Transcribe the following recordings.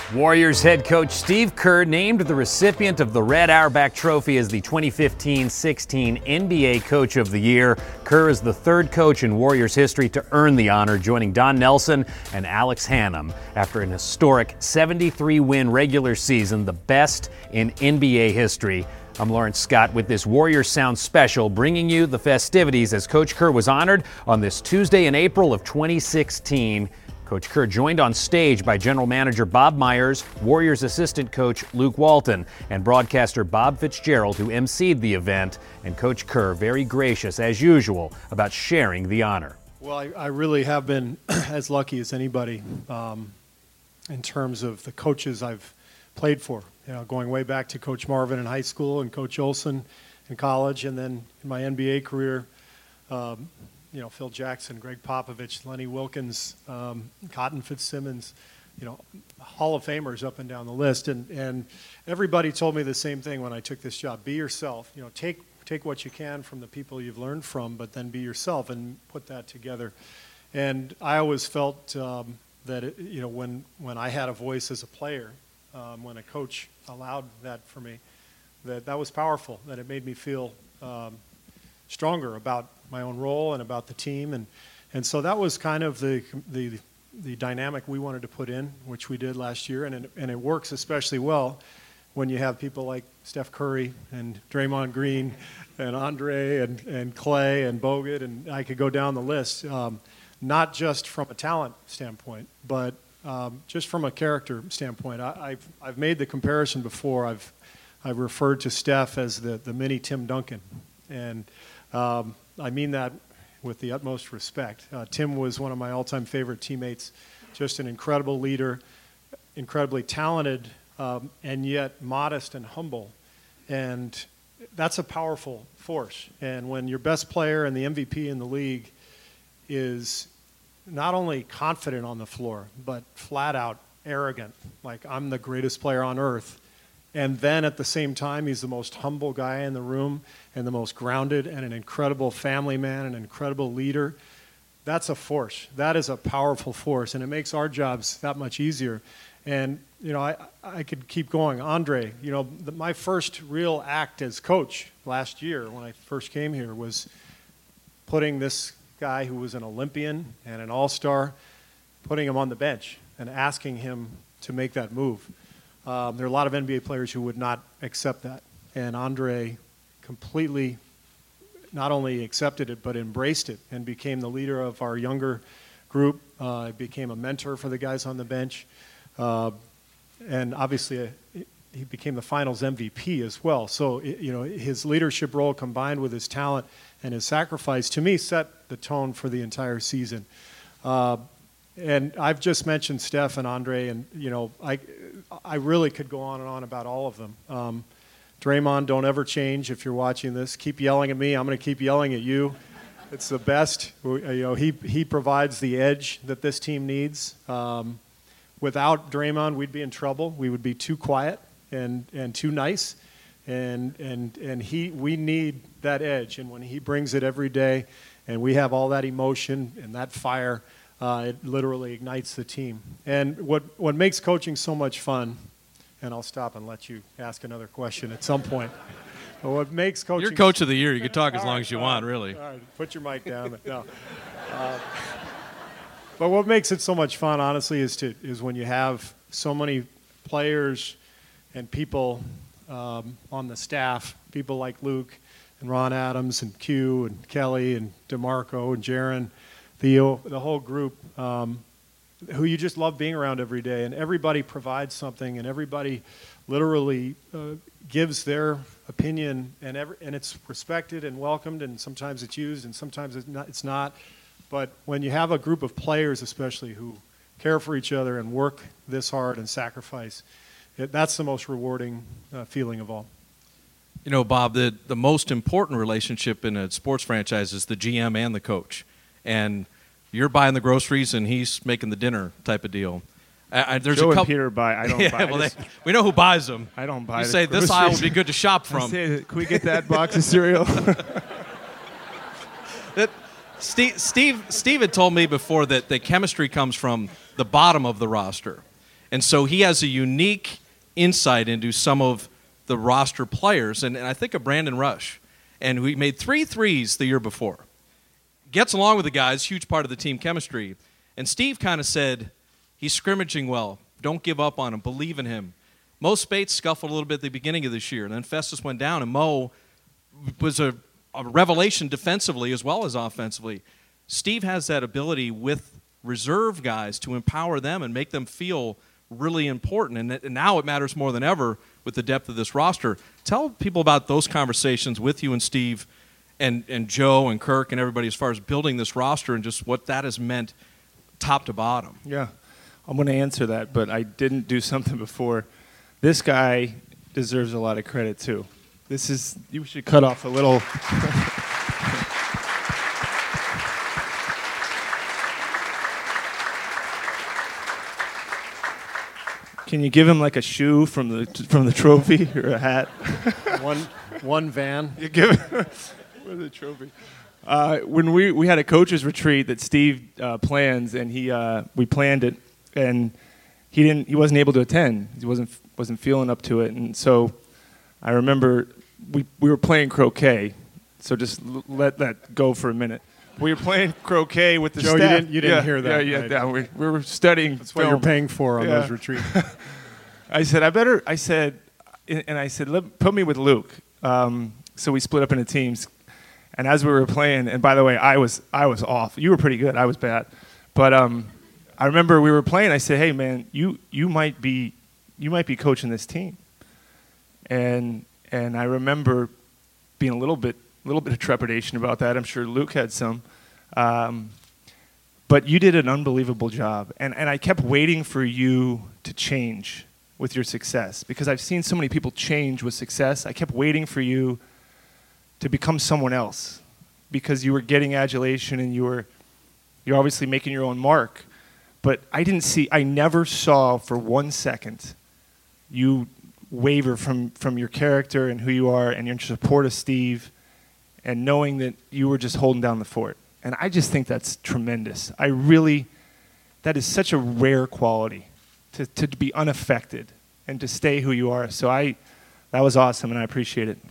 Warriors head coach Steve Kerr named the recipient of the Red Auerbach Trophy as the 2015-16 NBA Coach of the Year. Kerr is the third coach in Warriors history to earn the honor, joining Don Nelson and Alex Hannum after an historic 73-win regular season, the best in NBA history. I'm Lawrence Scott with this Warriors Sound special, bringing you the festivities as Coach Kerr was honored on this Tuesday in April of 2016. Coach Kerr joined on stage by General Manager Bob Myers, Warriors assistant coach Luke Walton, and broadcaster Bob Fitzgerald, who emceed the event. And Coach Kerr, very gracious as usual about sharing the honor. Well, I really have been as lucky as anybody in terms of the coaches I've played for. You know, going way back to Coach Marvin in high school and Coach Olson in college, and then in my NBA career, Phil Jackson, Greg Popovich, Lenny Wilkins, Cotton Fitzsimmons, Hall of Famers up and down the list. And everybody told me the same thing when I took this job. Be yourself. Take what you can from the people you've learned from, but then be yourself and put that together. And I always felt that when I had a voice as a player, when a coach allowed that for me, that was powerful, that it made me feel stronger about my own role and about the team, and so that was kind of the dynamic we wanted to put in, which we did last year, and it works especially well when you have people like Steph Curry and Draymond Green and Andre and Clay and Bogut, and I could go down the list, not just from a talent standpoint, but just from a character standpoint. I've made the comparison before. I've referred to Steph as the mini Tim Duncan, and I mean that with the utmost respect. Tim was one of my all-time favorite teammates, just an incredible leader, incredibly talented, and yet modest and humble. And that's a powerful force. And when your best player and the MVP in the league is not only confident on the floor, but flat out arrogant, like I'm the greatest player on earth, and then at the same time, he's the most humble guy in the room and the most grounded and an incredible family man, an incredible leader. That's a force. That is a powerful force, and it makes our jobs that much easier. And, I could keep going. Andre, my first real act as coach last year when I first came here was putting this guy who was an Olympian and an all-star, putting him on the bench and asking him to make that move. There are a lot of NBA players who would not accept that. And Andre completely not only accepted it, but embraced it and became the leader of our younger group, became a mentor for the guys on the bench. And obviously, he became the finals MVP as well. So, his leadership role combined with his talent and his sacrifice, to me, set the tone for the entire season. And I've just mentioned Steph and Andre, and, I really could go on and on about all of them. Draymond, don't ever change if you're watching this. Keep yelling at me. I'm going to keep yelling at you. It's the best. He provides the edge that this team needs. Without Draymond, we'd be in trouble. We would be too quiet and too nice. And we need that edge. And when he brings it every day, and we have all that emotion and that fire, it literally ignites the team. And what makes coaching so much fun, and I'll stop and let you ask another question at some point. But what makes coaching... You're coach of the year. You can talk as long as you want, really. All right, put your mic down. No. But what makes it so much fun, honestly, is when you have so many players and people on the staff, people like Luke and Ron Adams and Q and Kelly and DeMarco and Jaron, Theo, the whole group, who you just love being around every day. And everybody provides something, and everybody literally gives their opinion, and it's respected and welcomed, and sometimes it's used, and sometimes it's not. But when you have a group of players, especially, who care for each other and work this hard and sacrifice, that's the most rewarding feeling of all. Bob, the most important relationship in a sports franchise is the GM and the coach. And you're buying the groceries and he's making the dinner type of deal. There's Joe and Peter buy. I don't buy. Well, we know who buys them. I don't buy. You say this aisle would be good to shop from. Can we get that box of cereal? Steve had told me before that the chemistry comes from the bottom of the roster. And so he has a unique insight into some of the roster players. And I think of Brandon Rush. And we made 3 threes the year before. Gets along with the guys, huge part of the team chemistry. And Steve kind of said, he's scrimmaging well. Don't give up on him. Believe in him. Mo Spates scuffled a little bit at the beginning of this year. And then Festus went down, and Mo was a revelation defensively as well as offensively. Steve has that ability with reserve guys to empower them and make them feel really important. And now it matters more than ever with the depth of this roster. Tell people about those conversations with you and Steve and Joe and Kirk and everybody as far as building this roster and just what that has meant top to bottom. Yeah, I'm going to answer that, but I didn't do something before. This guy deserves a lot of credit, too. You should cut off a little. Can you give him like a shoe from the trophy or a hat? One van. You give him the trophy. When we had a coaches retreat that Steve plans, and we planned it, and he wasn't able to attend. He wasn't feeling up to it, and so I remember we were playing croquet. So just let that go for a minute. We were playing croquet with the Joe, staff. you didn't hear that. Yeah. We were studying. That's what you're paying for on those retreats. I said, put me with Luke. So we split up into teams. And as we were playing, and by the way, I was off. You were pretty good. I was bad. But I remember we were playing. I said, hey, man, you might be coaching this team. And I remember being a little bit of trepidation about that. I'm sure Luke had some. But you did an unbelievable job. And I kept waiting for you to change with your success because I've seen so many people change with success. I kept waiting for you to become someone else because you were getting adulation and you're obviously making your own mark. But I never saw for 1 second you waver from your character and who you are and your support of Steve and knowing that you were just holding down the fort. And I just think that's tremendous. That is such a rare quality to be unaffected and to stay who you are. So that was awesome, and I appreciate it.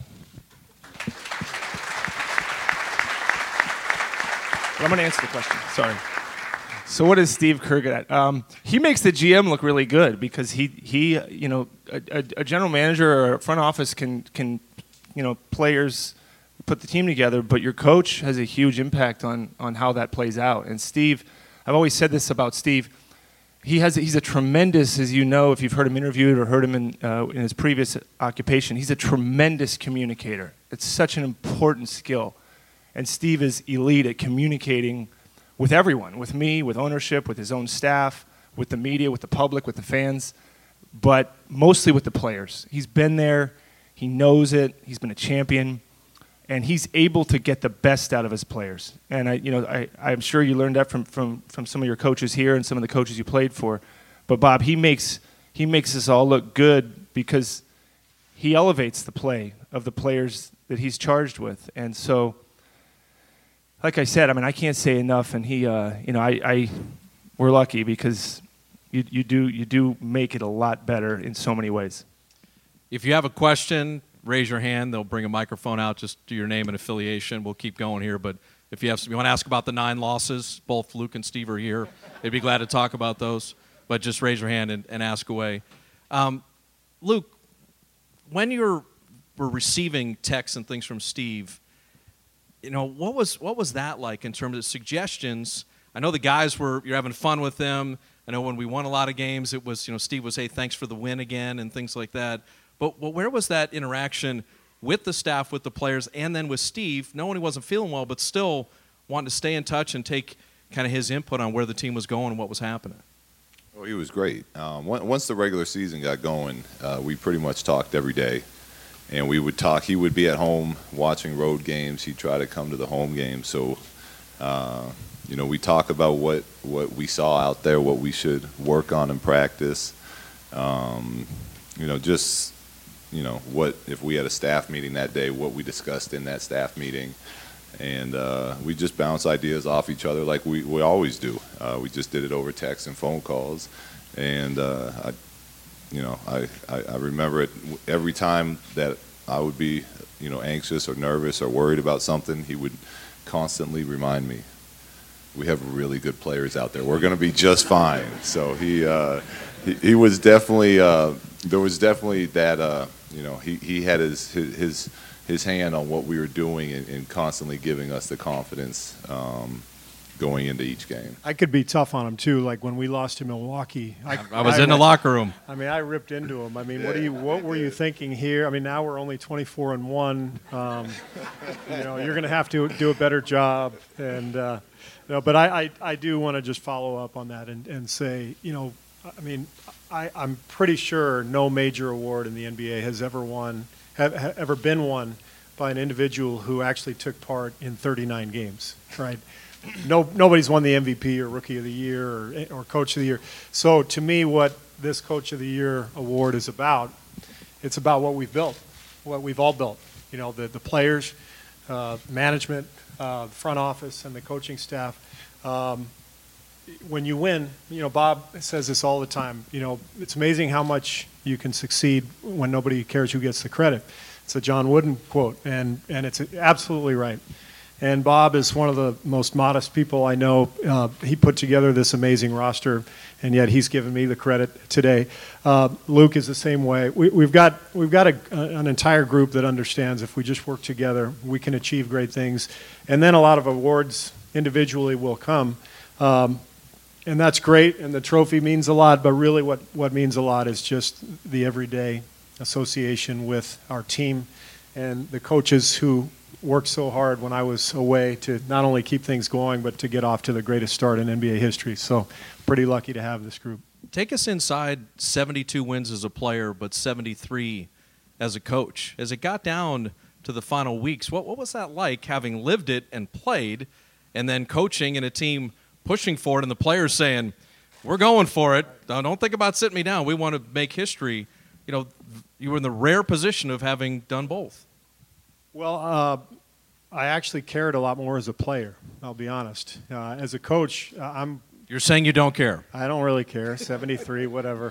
But I'm going to answer the question. Sorry. So what is Steve Kerr good at? He makes the GM look really good because he a general manager or a front office can players put the team together, but your coach has a huge impact on how that plays out. And Steve, I've always said this about Steve. He's a tremendous, as you know, if you've heard him interviewed or heard him in his previous occupation, he's a tremendous communicator. It's such an important skill. And Steve is elite at communicating with everyone, with me, with ownership, with his own staff, with the media, with the public, with the fans, but mostly with the players. He's been there. He knows it. He's been a champion. And he's able to get the best out of his players. And I'm sure you learned that from some of your coaches here and some of the coaches you played for. But Bob, he makes us all look good because he elevates the play of the players that he's charged with. And so, like I said, I can't say enough. And we're lucky because you do make it a lot better in so many ways. If you have a question, raise your hand. They'll bring a microphone out. Just do your name and affiliation. We'll keep going here. But if you want to ask about the 9 losses, both Luke and Steve are here. They'd be glad to talk about those. But just raise your hand and ask away. Luke, when you were receiving texts and things from Steve, what was that like in terms of suggestions? I know the guys you're having fun with them. I know when we won a lot of games, it was, Steve was, hey, thanks for the win again and things like that. But where was that interaction with the staff, with the players, and then with Steve, knowing he wasn't feeling well, but still wanting to stay in touch and take kind of his input on where the team was going and what was happening? Oh, he was great. Once the regular season got going, we pretty much talked every day. And we would talk. He would be at home watching road games. He'd try to come to the home games. So, we talk about what we saw out there, what we should work on in practice. What if we had a staff meeting that day, what we discussed in that staff meeting. And we just bounce ideas off each other like we always do. We just did it over text and phone calls. And I remember it every time that I would be, anxious or nervous or worried about something, he would constantly remind me, we have really good players out there. We're going to be just fine. So he was definitely, there was definitely that, he had his hand on what we were doing and constantly giving us the confidence going into each game. I could be tough on him too. Like when we lost to Milwaukee, I was in the locker room. I mean, I ripped into him. I mean, what were you thinking here? I mean, now we're only 24-1. You're going to have to do a better job. And but I do want to just follow up on that and say, I mean, I'm pretty sure no major award in the NBA has ever been won by an individual who actually took part in 39 games, right? Nobody's won the MVP or Rookie of the Year or Coach of the Year. So to me, what this Coach of the Year award is about, it's about what we've built, what we've all built. The players, management, front office, and the coaching staff. When you win, Bob says this all the time, it's amazing how much you can succeed when nobody cares who gets the credit. It's a John Wooden quote, and it's absolutely right. And Bob is one of the most modest people I know. He put together this amazing roster, and yet he's given me the credit today. Luke is the same way. We've got an entire group that understands if we just work together, we can achieve great things. And then a lot of awards individually will come. And that's great, and the trophy means a lot, but really what means a lot is just the everyday association with our team and the coaches who worked so hard when I was away to not only keep things going, but to get off to the greatest start in NBA history. So pretty lucky to have this group. Take us inside 72 wins as a player, but 73 as a coach. As it got down to the final weeks, what was that like, having lived it and played, and then coaching in a team pushing for it and the players saying, we're going for it. Don't think about sitting me down. We want to make history. You were in the rare position of having done both. Well, I actually cared a lot more as a player, I'll be honest. As a coach, You're saying you don't care? I don't really care, 73, whatever.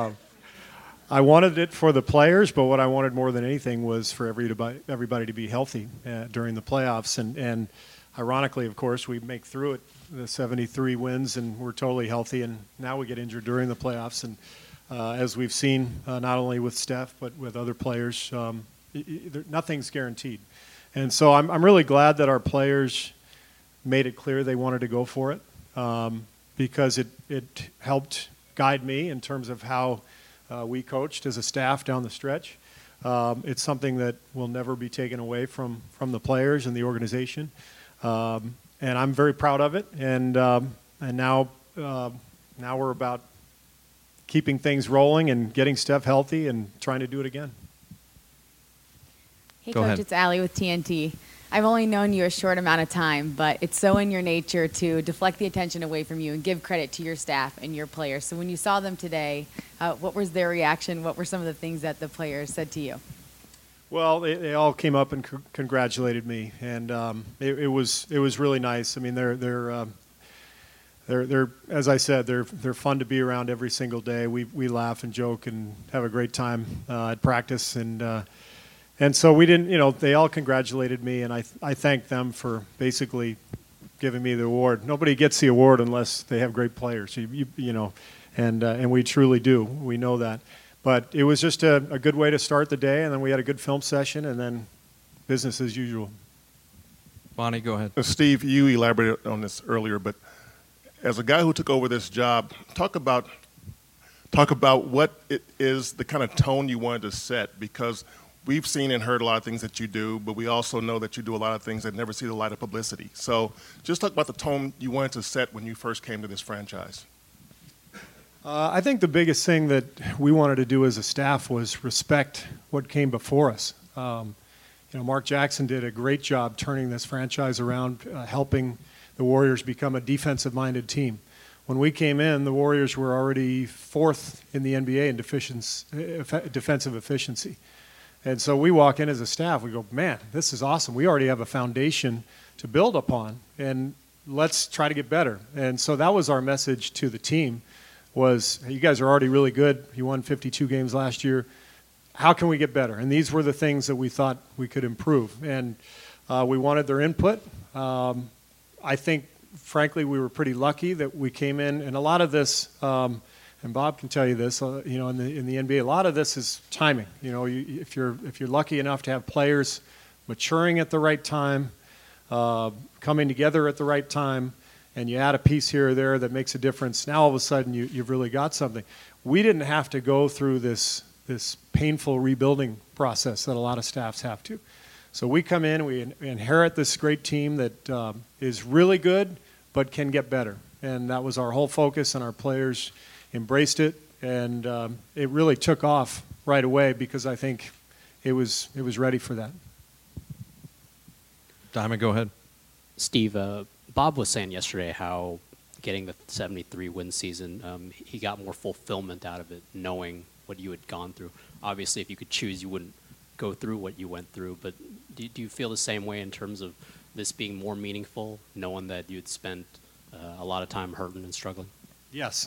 I wanted it for the players, but what I wanted more than anything was for everybody to be healthy during the playoffs. And ironically, of course, we make through it, the 73 wins, and we're totally healthy. And now we get injured during the playoffs. And as we've seen, not only with Steph, but with other players, nothing's guaranteed. And so I'm really glad that our players made it clear they wanted to go for it because it helped guide me in terms of how we coached as a staff down the stretch. It's something that will never be taken away from the players and the organization. And I'm very proud of it. And now we're about keeping things rolling and getting Steph healthy and trying to do it again. Hey, Go Coach, ahead. it's Allie with TNT. I've only known you a short amount of time, but it's so in your nature to deflect the attention away from you and give credit to your staff and your players. So when you saw them today, what was their reaction? What were some of the things that the players said to you? Well, they all came up and congratulated me, and it was really nice. I mean, they're as I said, they're fun to be around every single day. We laugh and joke and have a great time at practice, and so we didn't, they all congratulated me, and I thanked them for basically giving me the award. Nobody gets the award unless they have great players, and we truly do. We know that. But it was just a good way to start the day, and then we had a good film session, and then business as usual. Bonnie, go ahead. Steve, you elaborated on this earlier, but as a guy who took over this job, talk about what it is, the kind of tone you wanted to set, because we've seen and heard a lot of things that you do, but we also know that you do a lot of things that never see the light of publicity. So just talk about the tone you wanted to set when you first came to this franchise. I think the biggest thing that we wanted to do as a staff was respect what came before us. Mark Jackson did a great job turning this franchise around, helping the Warriors become a defensive-minded team. When we came in, the Warriors were already fourth in the NBA in defensive efficiency. And so we walk in as a staff, we go, man, this is awesome. We already have a foundation to build upon, and let's try to get better. And so that was our message to the team was, hey, you guys are already really good. You won 52 games last year. How can we get better? And these were the things that we thought we could improve. And we wanted their input. I think, frankly, we were pretty lucky that we came in, and a lot of this, and Bob can tell you this, in the NBA, a lot of this is timing. If you're lucky enough to have players maturing at the right time, coming together at the right time, and you add a piece here or there that makes a difference, now all of a sudden you've really got something. We didn't have to go through this painful rebuilding process that a lot of staffs have to. So we come in, we inherit this great team that is really good but can get better. And that was our whole focus, and our players embraced it, and it really took off right away because I think it was ready for that. Diamond, go ahead. Steve, Bob was saying yesterday how getting the 73 win season, he got more fulfillment out of it, knowing what you had gone through. Obviously, if you could choose, you wouldn't go through what you went through, but do you feel the same way in terms of this being more meaningful, knowing that you'd spent a lot of time hurting and struggling? Yes.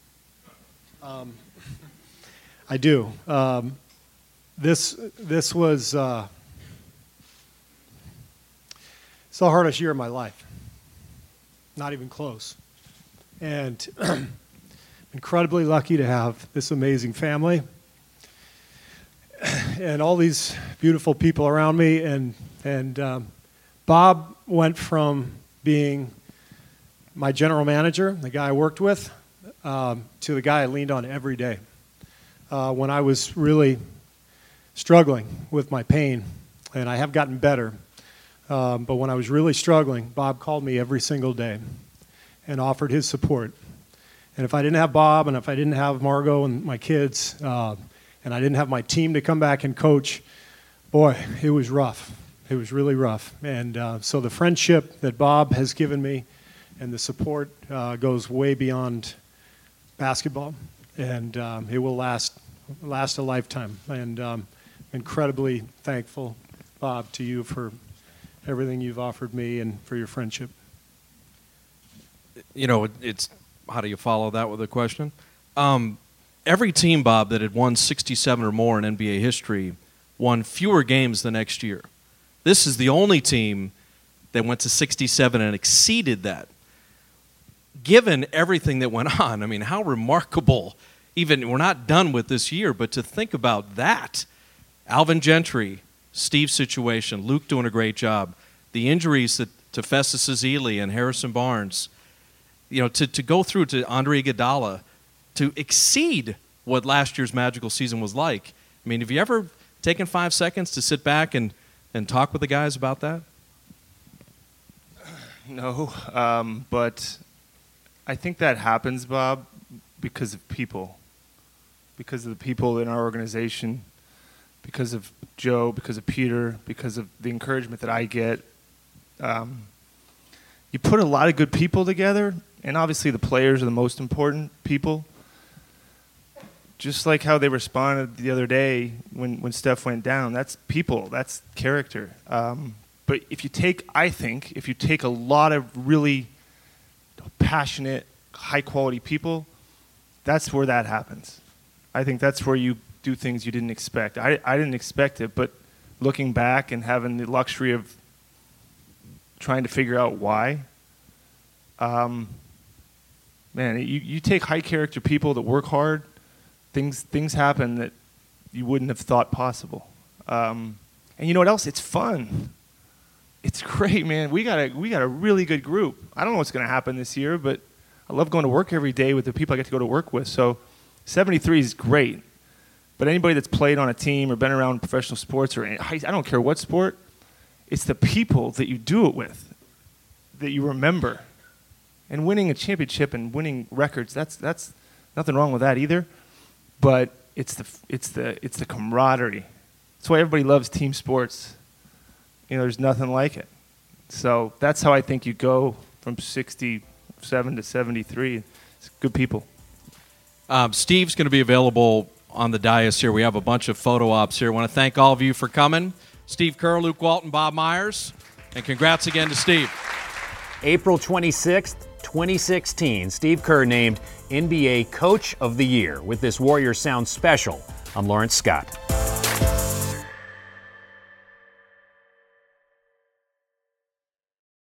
I do. This was it's the hardest year of my life. Not even close. And I'm incredibly lucky to have this amazing family and all these beautiful people around me. And Bob went from being my general manager, the guy I worked with, to the guy I leaned on every day when I was really struggling with my pain. And I have gotten better. But when I was really struggling, Bob called me every single day and offered his support. And if I didn't have Bob, and if I didn't have Margot and my kids, and I didn't have my team to come back and coach, boy, it was rough. It was really rough. And so the friendship that Bob has given me and the support goes way beyond basketball. And it will last a lifetime. And I'm incredibly thankful, Bob, to you for everything you've offered me and for your friendship. It's how do you follow that with a question? Every team, Bob, that had won 67 or more in NBA history won fewer games the next year. This is the only team that went to 67 and exceeded that. Given everything that went on, I mean, how remarkable. Even we're not done with this year, but to think about that, Alvin Gentry, Steve's situation, Luke doing a great job, the injuries to Festus Ezeli and Harrison Barnes, to go through to Andre Iguodala, to exceed what last year's magical season was like. I mean, have you ever taken 5 seconds to sit back and talk with the guys about that? No, but I think that happens, Bob, because of people, because of the people in our organization, because of Joe, because of Peter, because of the encouragement that I get. You put a lot of good people together, and obviously the players are the most important people. Just like how they responded the other day when Steph went down. That's people. That's character. But if you take a lot of really passionate, high-quality people, that's where that happens. I think that's where you do things you didn't expect. I didn't expect it, but looking back and having the luxury of trying to figure out why, you take high-character people that work hard, things happen that you wouldn't have thought possible. And you know what else? It's fun. It's great, man. We got a really good group. I don't know what's going to happen this year, but I love going to work every day with the people I get to go to work with. So 73 is great. But anybody that's played on a team or been around professional sports, or I don't care what sport, it's the people that you do it with that you remember. And winning a championship and winning records, that's nothing wrong with that either. But it's the camaraderie. That's why everybody loves team sports. There's nothing like it. So that's how I think you go from 67 to 73. It's good people. Steve's going to be available on the dais here. We have a bunch of photo ops here. I want to thank all of you for coming. Steve Kerr, Luke Walton, Bob Myers, and congrats again to Steve. April 26th, 2016, Steve Kerr named NBA Coach of the Year. With this Warriors Sound special, I'm Lawrence Scott.